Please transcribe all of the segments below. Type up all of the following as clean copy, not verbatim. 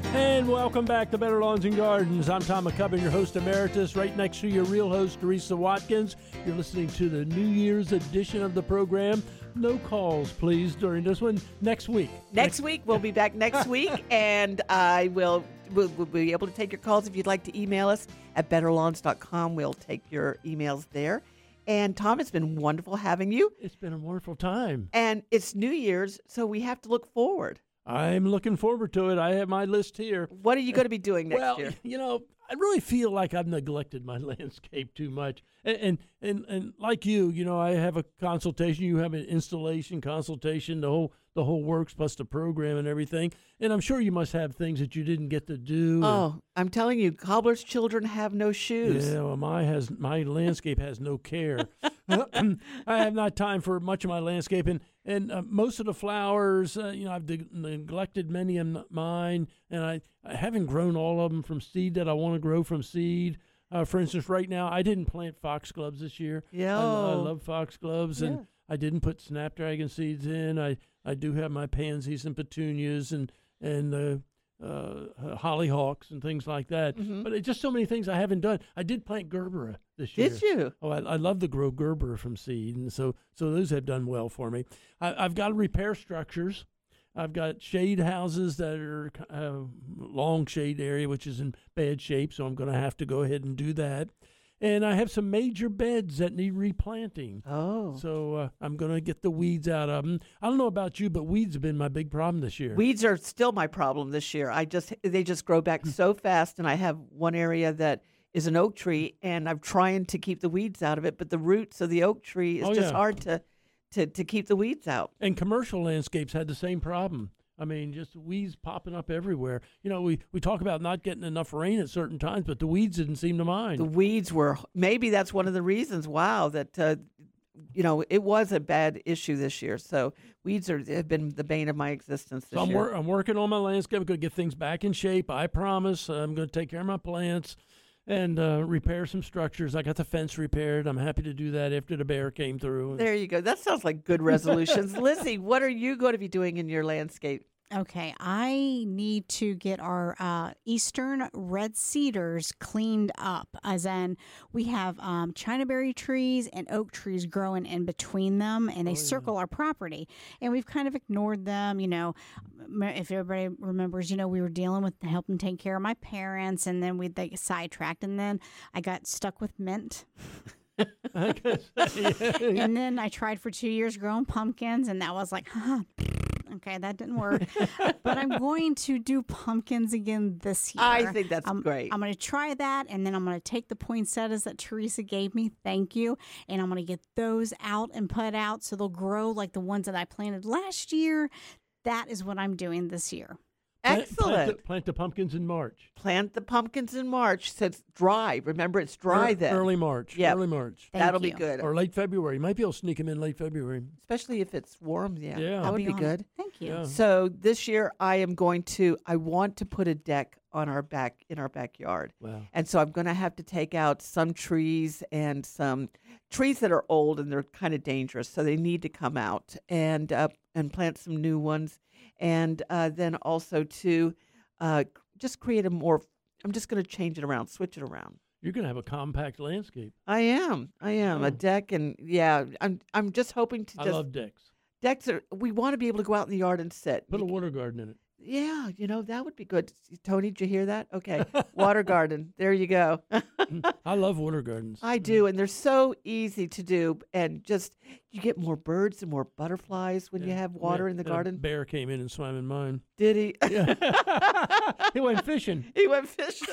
And welcome back to Better Lawns and Gardens. I'm Tom McCubbin, your host emeritus. Right next to your real host, Teresa Watkins. You're listening to the New Year's edition of the program. No calls, please, during this one. Next week. Next week. We'll be back next week, and we'll be able to take your calls if you'd like to email us at betterlawns.com. We'll take your emails there. And, Tom, it's been wonderful having you. It's been a wonderful time. And it's New Year's, so we have to look forward. I'm looking forward to it. I have my list here. What are you going to be doing next year? Well, you know, I really feel like I've neglected my landscape too much. And like you know, I have a consultation. You have an installation consultation, the whole works plus the program and everything. And I'm sure you must have things that you didn't get to do. Oh, I'm telling you, cobbler's children have no shoes. Yeah, well, my landscape has no care. I have not time for much of my landscape, and most of the flowers, I've neglected many of mine, and I haven't grown all of them from seed that I want to grow from seed. For instance, right now, I didn't plant foxgloves this year. Yeah. I love foxgloves, and I didn't put snapdragon seeds in. I do have my pansies and petunias and hollyhocks and things like that. Mm-hmm. But it's just so many things I haven't done. I did plant gerbera this year. Did you? Oh, I love to grow gerbera from seed, and so those have done well for me. I've got to repair structures. I've got shade houses that are long shade area, which is in bad shape, so I'm going to have to go ahead and do that. And I have some major beds that need replanting. Oh. So I'm going to get the weeds out of them. I don't know about you, but weeds have been my big problem this year. Weeds are still my problem this year. They just grow back so fast, and I have one area that is an oak tree, and I'm trying to keep the weeds out of it, but the roots of the oak tree is hard to keep the weeds out. And commercial landscapes had the same problem. I mean, just weeds popping up everywhere. You know, we talk about not getting enough rain at certain times, but the weeds didn't seem to mind. The weeds maybe that's one of the reasons, that, it was a bad issue this year. So weeds have been the bane of my existence this year. I'm working on my landscape. I'm going to get things back in shape. I promise. I'm going to take care of my plants and repair some structures. I got the fence repaired. I'm happy to do that after the bear came through. There you go. That sounds like good resolutions. Lizzie, what are you going to be doing in your landscape? Okay, I need to get our eastern red cedars cleaned up, as in we have Chinaberry trees and oak trees growing in between them, and they circle our property. And we've kind of ignored them, if everybody remembers, we were dealing with helping take care of my parents, and then they get sidetracked, and then I got stuck with mint. And then I tried for 2 years growing pumpkins, and that was like, okay, that didn't work. But I'm going to do pumpkins again this year. I think that's great. I'm going to try that, and then I'm going to take the poinsettias that Teresa gave me. Thank you. And I'm going to get those out and put out so they'll grow like the ones that I planted last year. That is what I'm doing this year. Excellent. Plant the pumpkins in March. Plant the pumpkins in March. So it's dry. Remember, it's dry then. Early March. Yeah. Early March. That'll be good. Or late February. You might be able to sneak them in late February. Especially if it's warm. Yeah. That would be good. Thank you. Yeah. So this year I want to put a deck in our backyard. Wow. And so I'm going to have to take out some trees and some trees that are old and they're kind of dangerous. So they need to come out and plant some new ones. And then also to just create I'm just going to change it around, switch it around. You're going to have a compact landscape. I am. A deck, and I'm just hoping to I love decks. Decks we want to be able to go out in the yard and sit. Put a water garden in it. Yeah, that would be good. Tony, did you hear that? Okay. Water garden. There you go. I love water gardens. I do, and they're so easy to do, and just you get more birds and more butterflies when you have water in the garden. A bear came in and swam in mine. Did he? Yeah. He went fishing. He went fishing.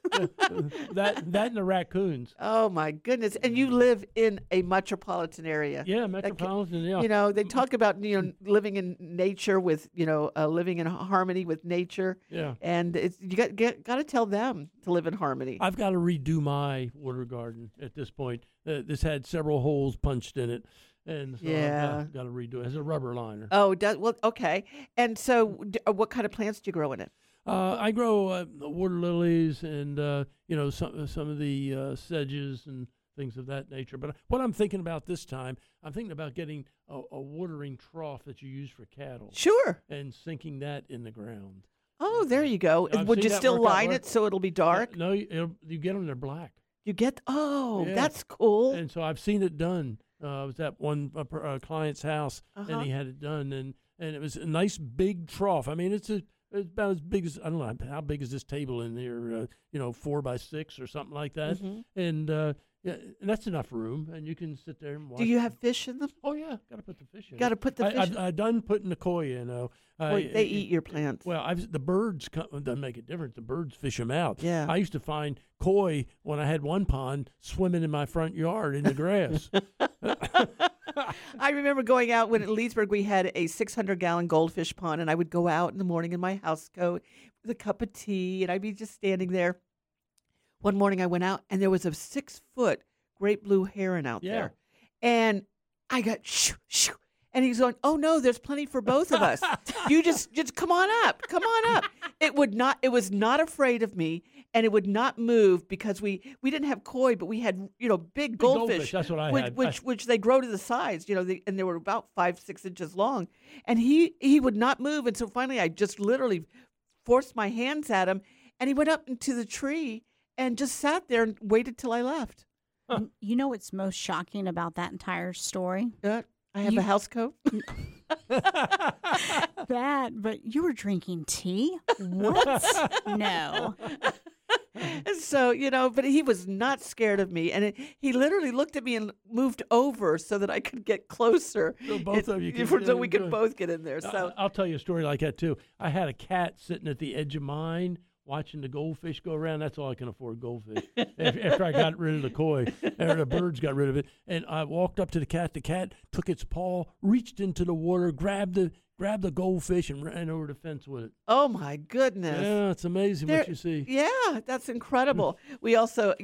that and the raccoons. Oh my goodness! And you live in a metropolitan area. Yeah, metropolitan. Yeah. They talk about living in nature with living in harmony with nature. Yeah. And you got to tell them to live in harmony. I've got to redo my water garden at this point. This had several holes punched in it. And so I've got to redo it. It has a rubber liner. Oh, well, okay. And so what kind of plants do you grow in it? I grow water lilies and some of the sedges and things of that nature. But what I'm thinking about this time, I'm thinking about getting a watering trough that you use for cattle. Sure. And sinking that in the ground. Oh, there you go. I've Would seen you that still work out line well. it so it'll be dark? No, you get them, they're black. You get, oh, Yeah. that's cool. And so I've seen it done. I was at one client's house, Uh-huh. and he had it done, and it was a nice big trough. I mean, it's about as big as, I don't know, how big is this table in there, 4 by 6 or something like that. Mhm. And, yeah, and that's enough room, and you can sit there and watch. Do you have fish in them? Oh, yeah, got to put the fish in. Got to put the fish. I've done putting the koi in. Boy, they eat your plants. Well, the birds doesn't make a difference. The birds fish them out. Yeah. I used to find koi when I had one pond swimming in my front yard in the grass. I remember going out when at Leesburg we had a 600-gallon goldfish pond, and I would go out in the morning in my house coat with a cup of tea, and I'd be just standing there. One morning I went out, and there was a 6-foot great blue heron out Yeah. there, and I got shoo, shoo, and he's going, "Oh no, there's plenty for both of us. You just come on up, come on up." It was not afraid of me, and it would not move because we didn't have koi, but we had big goldfish. That's what I which, had. which they grow to the size, and they were about 5-6 inches long, and he would not move, and so finally I just literally forced my hands at him, and he went up into the tree and just sat there and waited till I left. You know what's most shocking about that entire story? I have a house coat. That, but you were drinking tea? What? No. And so, but he was not scared of me. And he literally looked at me and moved over so that I could get closer. So both of you could get so in we and could do it. both get in there. So I'll tell you a story like that too. I had a cat sitting at the edge of mine watching the goldfish go around. That's all I can afford, goldfish. After I got rid of the koi, or the birds got rid of it, and I walked up to the cat. The cat took its paw, reached into the water, grabbed the goldfish, and ran over the fence with it. oh my goodness. Yeah, it's amazing what you see. Yeah, that's incredible. We also,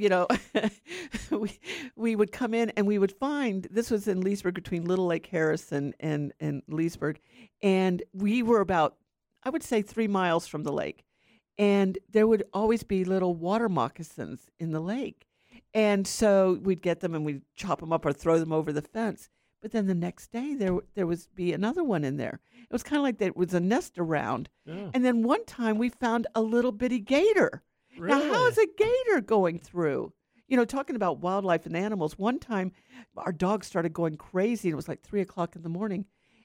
we would come in and we would find, this was in Leesburg between Little Lake Harrison and Leesburg, and we were about, I would say, 3 miles from the lake. And there would always be little water moccasins in the lake. And so we'd get them and we'd chop them up or throw them over the fence. But then the next day there was be another one in there. It was kind of like there was a nest around. Yeah. And then one time we found a little bitty gator. Really? Now, how is a gator going through? Talking about wildlife and animals, one time our dog started going crazy. It was like 3 o'clock in the morning.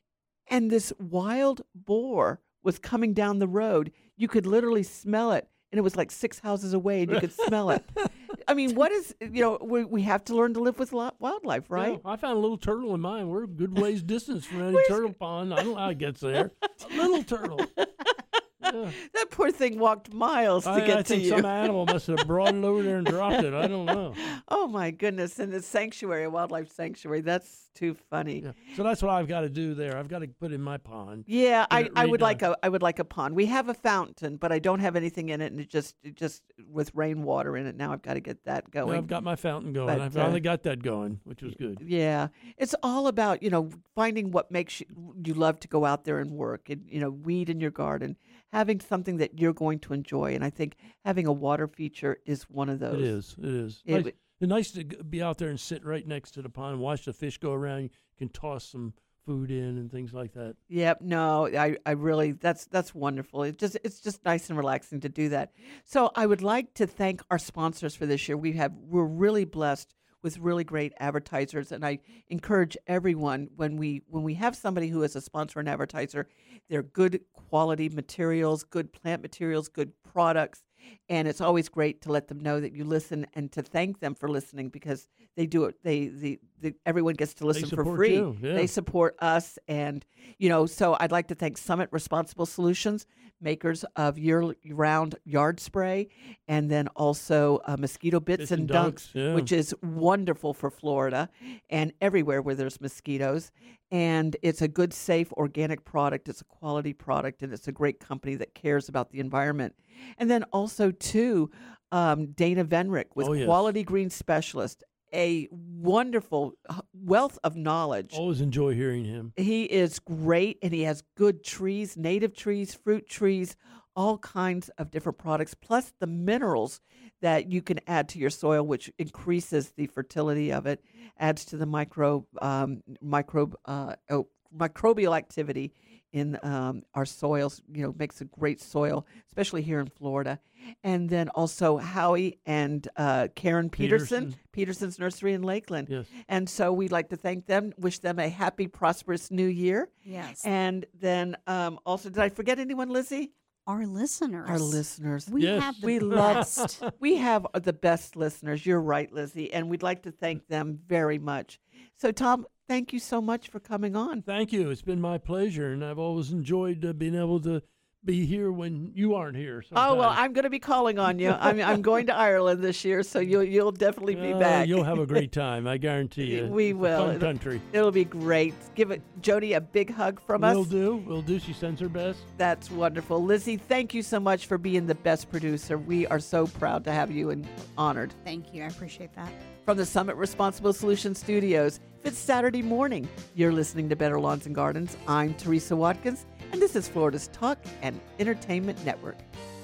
And this wild boar was coming down the road. You could literally smell it. And it was like 6 houses away and you could smell it. I mean, what is, we have to learn to live with wildlife, right? Yeah, I found a little turtle in mine. We're a good ways distance from any turtle pond. I don't know how it gets there. A little turtle. Yeah. That poor thing walked miles to get I to think you. some animal must have brought it over there and dropped it. I don't know. Oh my goodness! And the sanctuary, a wildlife sanctuary, that's too funny. Yeah. So that's what I've got to do there. I've got to put in my pond. Yeah, Get it I would redone. like a pond. We have a fountain, but I don't have anything in it, and it just with rainwater in it. Now I've got to get that Now going. I've got my fountain going. But, I finally got that going, which was good. Yeah, it's all about finding what makes you love to go out there and work, and weed in your garden, having something that you're going to enjoy. And I think having a water feature is one of those. It is. It is. It's nice to be out there and sit right next to the pond and watch the fish go around. You can toss some food in and things like that. Yep. No, I really, that's wonderful. It's just nice and relaxing to do that. So I would like to thank our sponsors for this year. We're really blessed with really great advertisers, and I encourage everyone when we have somebody who is a sponsor and advertiser, they're good quality materials, good plant materials, good products, and it's always great to let them know that you listen and to thank them for listening because they do it. They everyone gets to listen for support free. you, yeah. They support us, and so I'd like to thank Summit Responsible Solutions, makers of year-round yard spray, and then also mosquito bits and dunks, yeah. which is wonderful for Florida and everywhere where there's mosquitoes. And it's a good, safe, organic product. It's a quality product, and it's a great company that cares about the environment. And then also, too, Dana Venrick with Oh, yes. Quality Green Specialist, a wonderful wealth of knowledge. Always enjoy hearing him. He is great, and he has good trees, native trees, fruit trees, all kinds of different products, plus the minerals that you can add to your soil, which increases the fertility of it, adds to the microbial activity in our soils, makes a great soil, especially here in Florida. And then also Howie and Karen Peterson's Nursery in Lakeland. Yes. And so we'd like to thank them, wish them a happy, prosperous new year. Yes. And then also, did I forget anyone, Lizzie? Our listeners. Our listeners. We Yes. have the We love best. We have the best listeners. You're right, Lizzie. And we'd like to thank them very much. So, Tom, thank you so much for coming on. Thank you. It's been my pleasure, and I've always enjoyed being able to be here when you aren't here. Oh, well, sometimes. I'm going to be calling on you. I'm going to Ireland this year, so you'll definitely be back. You'll have a great time, I guarantee you. We It's a will. fun country. It'll be great. Give Jody a big hug from us. We'll do. She sends her best. That's wonderful. Lizzie, thank you so much for being the best producer. We are so proud to have you and honored. Thank you. I appreciate that. From the Summit Responsible Solutions Studios, if it's Saturday morning, you're listening to Better Lawns and Gardens. I'm Teresa Watkins, and this is Florida's Talk and Entertainment Network.